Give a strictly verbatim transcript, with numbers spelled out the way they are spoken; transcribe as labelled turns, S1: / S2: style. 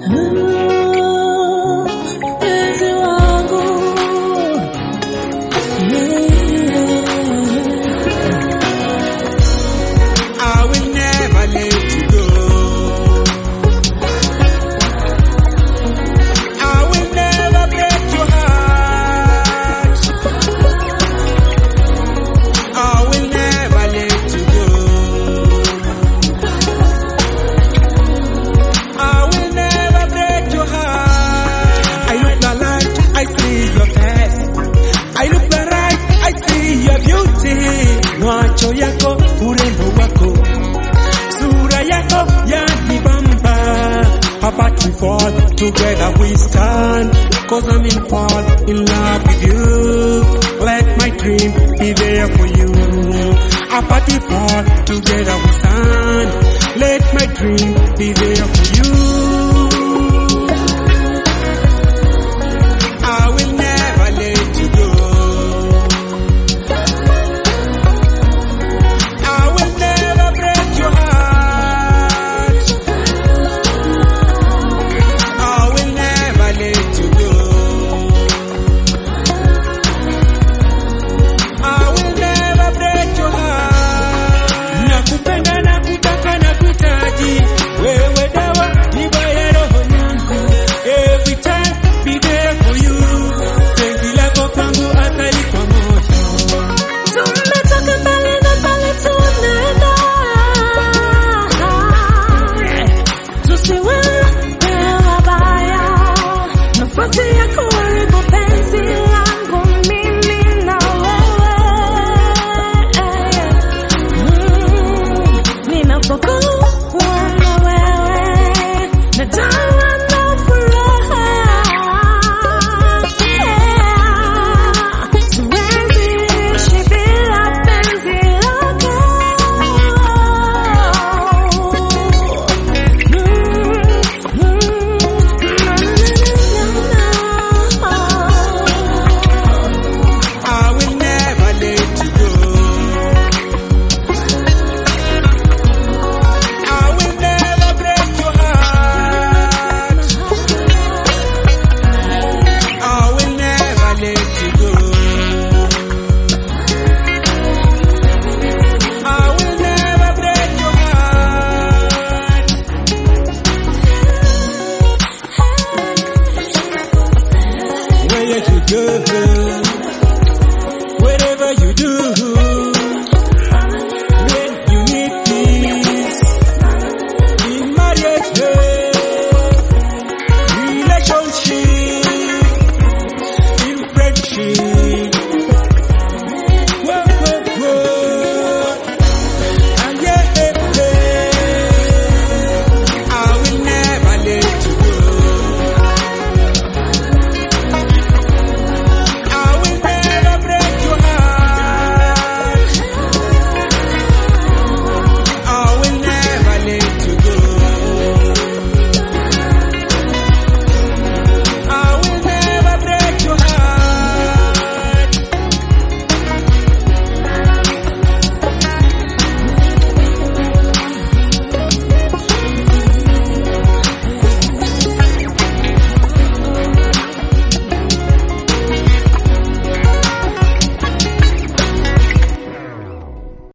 S1: Mpenzi wangu,
S2: I will never let you go. I will never break your heart. I will never let you go. I will never break your heart. I look the light, I see your face. I look the right, I see your beauty. Macho yako, urembo wako, sura yako yanibamba. Apart we fall, together we stand. Cause I'm in fall, in love with you. Let my dream be there for you. Apart we fall, together we stand. Let my dream be there for you.